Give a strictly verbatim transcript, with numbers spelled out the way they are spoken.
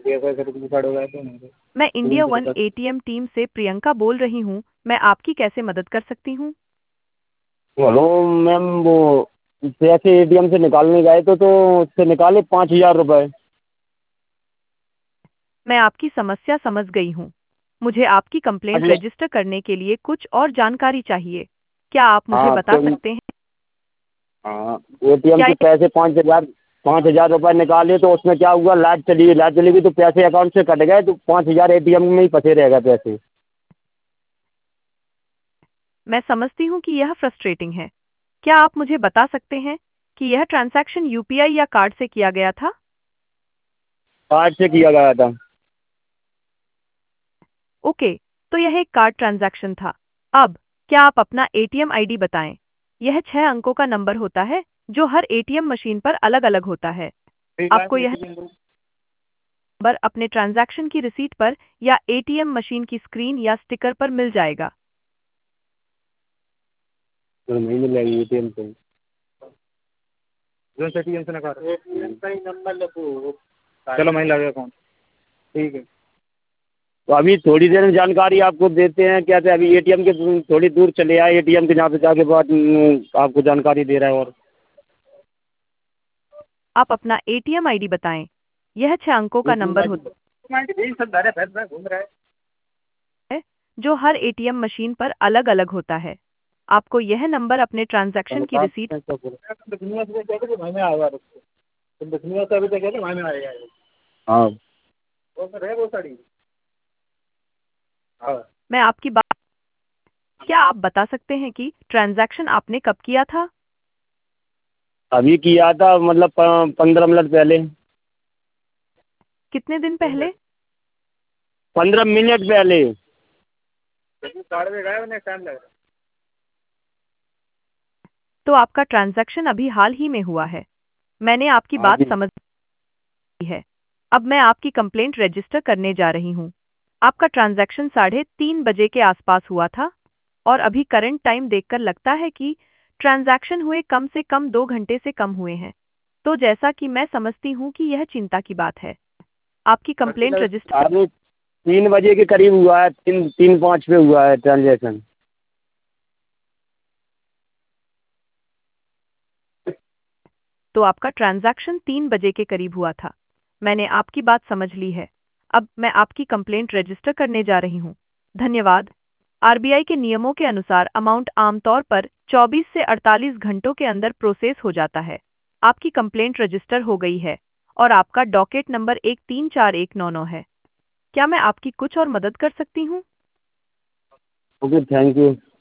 मैं India one ATM team से प्रियंका बोल रही हूँ। मैं आपकी कैसे मदद कर सकती हूँ? हेलो मैम, वो पैसे एटीएम से निकालने गए तो तो उससे निकाले पाँच हजार रुपये। मैं आपकी समस्या समझ गई हूँ। मुझे आपकी कंप्लेंट अगले रजिस्टर करने के लिए कुछ और जानकारी चाहिए। क्या आप मुझे हाँ बता तो सकते हैं हाँ, एटीएम क्या से पैसे पाँच हजार पाँच हजार रुपये निकाले तो उसमें क्या हुआ, लाइट चली गई, लाइट चली गई तो पैसे अकाउंट से कट गए, तो पाँच हजार एटीएम में ही फंसे रह गए पैसे। मैं समझती हूँ कि यह फ्रस्ट्रेटिंग है। क्या आप मुझे बता सकते हैं कि यह ट्रांजैक्शन यूपीआई या कार्ड से किया गया था? कार्ड से किया गया था। ओके, तो यह एक कार्ड ट्रांजैक्शन था। अब क्या आप अपना एटीएम आईडी बताएं? यह छह अंकों का नंबर होता है जो हर एटीएम मशीन पर अलग-अलग होता है। आपको यह नंबर अपने ट्रांजैक्शन की रिसीट पर या एटीएम मशीन की स्क्रीन या स्टिकर पर मिल जाएगा। तो नहीं मिलेगी एटीएम से। चलो मैं लगे अकाउंट। ठीक है, तो अभी थोड़ी देर में जानकारी आपको देते हैं। क्या थे, अभी एटीएम के थोड़ी दूर चले आए, एटीएम के जहाँ पे जाके बाद हम्म, आपको जानकारी दे रहा है। और आप अपना एटीएम आईडी बताएं। यह छह अंकों का नंबर होता है जो हर एटीएम मशीन पर अलग-अलग होता है। आपको यह नंबर अपने ट्रांजैक्शन की रिसीट हाँ मैं आपकी बात क्या आप बता सकते हैं कि ट्रांजैक्शन आपने कब किया था? अभी किया था, मतलब पंद्रह मिनट पहले। कितने दिन पहले? पंद्रह मिनट पहले। तो आपका ट्रांजैक्शन अभी हाल ही में हुआ है। मैंने आपकी हाँ बात जी। समझ ली है। अब मैं आपकी कंप्लेंट रजिस्टर करने जा रही हूँ। आपका ट्रांजैक्शन साढ़े तीन बजे के आसपास हुआ था और अभी करंट टाइम देखकर लगता है कि ट्रांजैक्शन हुए कम से कम दो घंटे से कम हुए हैं। तो जैसा कि मैं समझती हूँ कि यह चिंता की बात है। आपकी कंप्लेंट रजिस्टर अभी तीन बजे के करीब हुआ है, तीन तीन पाँच पे हुआ है ट्रांजेक्शन। तो आपका ट्रांजैक्शन तीन बजे के करीब हुआ था। मैंने आपकी बात समझ ली है। अब मैं आपकी कंप्लेंट रजिस्टर करने जा रही हूँ। धन्यवाद। आरबीआई के नियमों के अनुसार अमाउंट आमतौर पर चौबीस से अड़तालीस घंटों के अंदर प्रोसेस हो जाता है। आपकी कंप्लेंट रजिस्टर हो गई है और आपका डॉकेट नंबर एक तीन चार एक नौ नौ है। क्या मैं आपकी कुछ और मदद कर सकती हूँ? Okay, thank you.